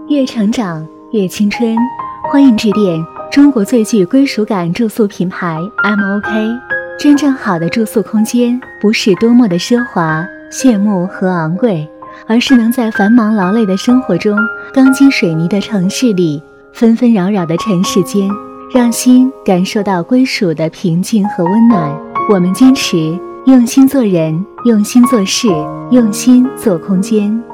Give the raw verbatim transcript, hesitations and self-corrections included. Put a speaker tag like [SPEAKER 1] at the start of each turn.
[SPEAKER 1] 越成长越青春，欢迎致电中国最具归属感住宿品牌 M O K。 真正好的住宿空间不是多么的奢华炫目和昂贵，而是能在繁忙劳累的生活中，钢筋水泥的城市里，纷纷扰扰的尘世间，让心感受到归属的平静和温暖。我们坚持用心做人，用心做事，用心做空间。